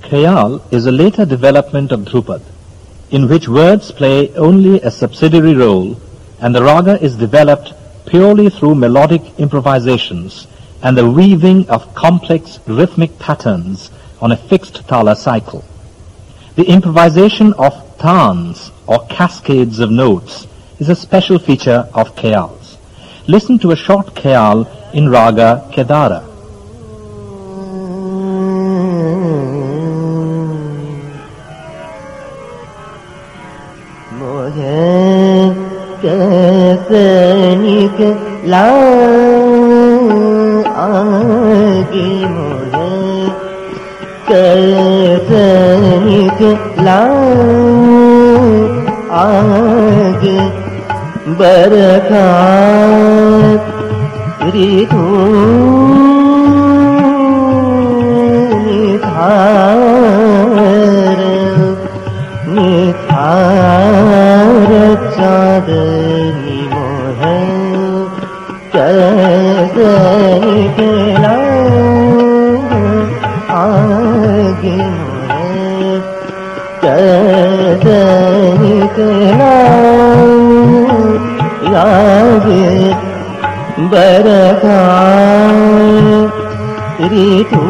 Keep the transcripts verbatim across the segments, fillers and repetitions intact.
Khayal is a later development of Dhrupad, in which words play only a subsidiary role and the raga is developed purely through melodic improvisations and the weaving of complex rhythmic patterns on a fixed tala cycle. The improvisation of tans or cascades of notes is a special feature of khayals. Listen to a short khayal in raga Kedara. आगे बरखात ऋतु निथार निथार चाँदनी मोह कैसे निकला आगे मोह कैसे निकला आगे बरखात ऋतु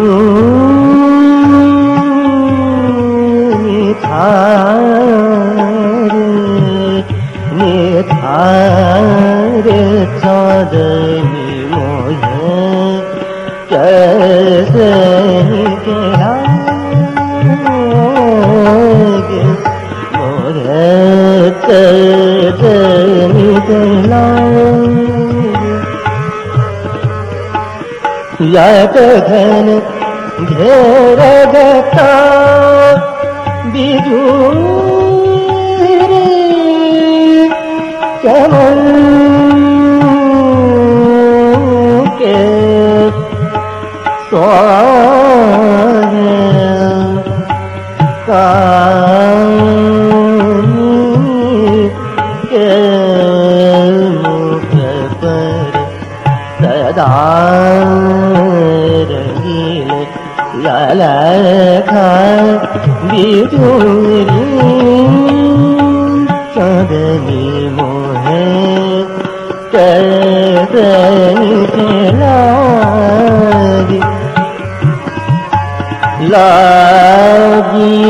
निथार निथार चाँदनी मोह कैसे निकला मोह कैसे निकला याद घन घेर गता बिजूर चमन के स्वाद कानी के मुख पर सदा लखा बिजूरी चाँदनी मोह कैसे निकला लागी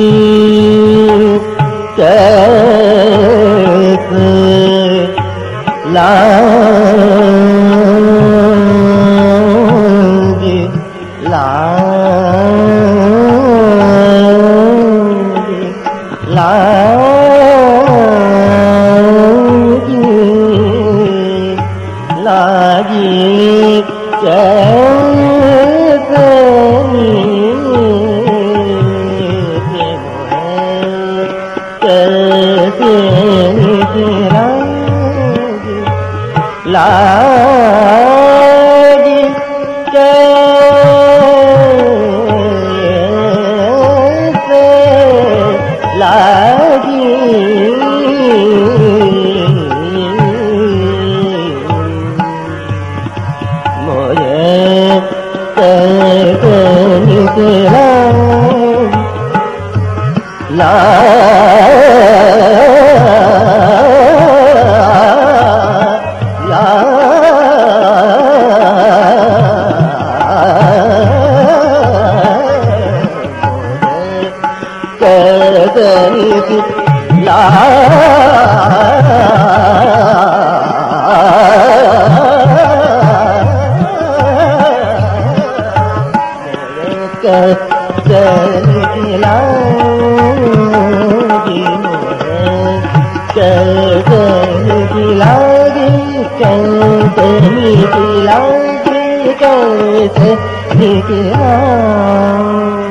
कैसे लागी लागी लागी कैसे कैसे निकला लागी कैसे लागी मोहे कैसे निकला ला कैसे निकला